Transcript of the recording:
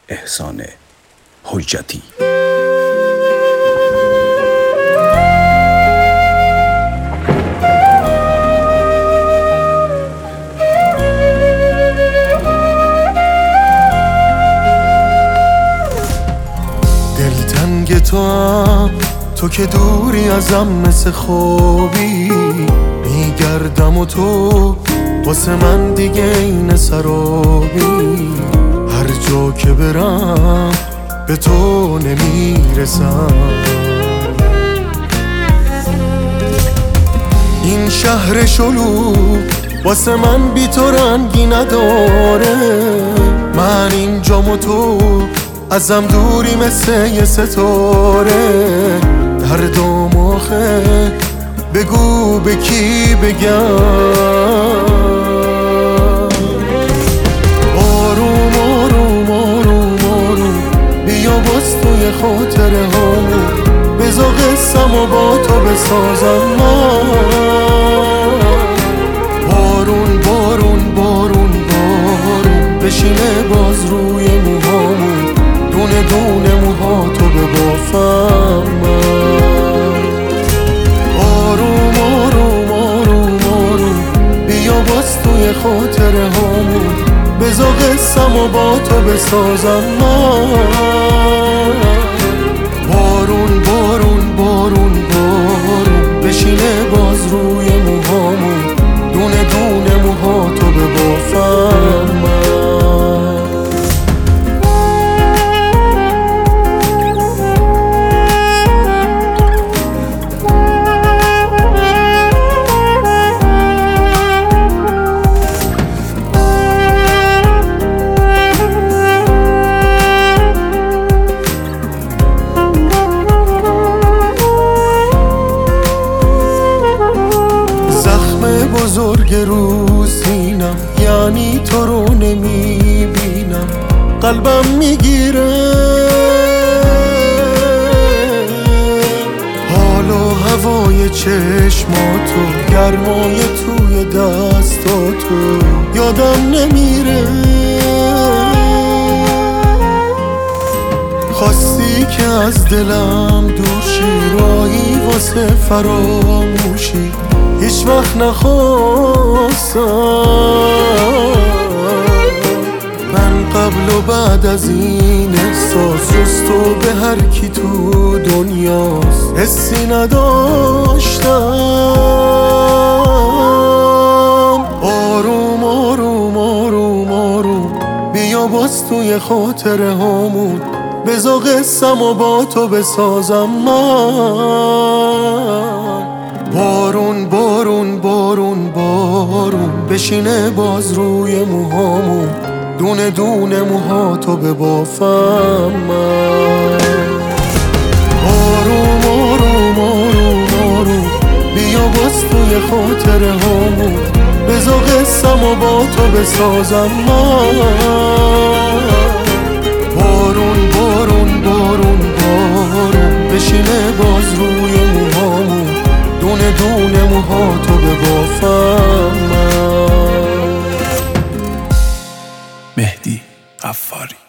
احسان حجتی. دلتنگ تو که دوری ازم مثل خوابی، میگردم و تو واسه من دیگه این سرابی. هر جا که برم به تو نمیرسم. این شهر شلوغ واسه من بی تو رنگی نداره. من اینجام و تو ازم دوری مثل یه ستاره. دردم آخه بگو به کی بگم. آروم آروم آروم آروم بیا باز توی خاطره هامون، بذار قصم و با تو بسازم من. بارون بارون بارون بارون بشینه باز روی موهامون، دونه دونه موها تو ببافم من. آروم آروم آروم آروم بیا باز توی خاطره هامون، بذار قصم و با تو بسازم من. بارون بارون بارون بارون بشینه باز روی موهامون، دونه دونه موها تو ببافم من. بزرگ رو سینم یعنی تو رو نمیبینم، قلبم میگیره. حال و هوای چشماتو، گرمای توی دستاتو یادم نمیره. خواستی که از دلم دور شی، راهی واسه فراموشی هیچ وقت نخواستم. من قبل و بعد از این احساس جز تو به هر کی تو دنیاست حسی نداشتم. آروم آروم آروم آروم بیا باز توی خاطره هامون، بذار قصم و با تو بسازم من. بارون بارون بارون بارون بشینه باز روی موهامون، دونه دونه موها تو ببافم من. آروم آروم آروم آروم بیا باز توی خاطره هامون، بذار قصم و با تو بسازم من. بارون بارون بارون بارون بشینه باز روی موهامون، دونه دونه موها تو ببافم من. مهدی قفاری.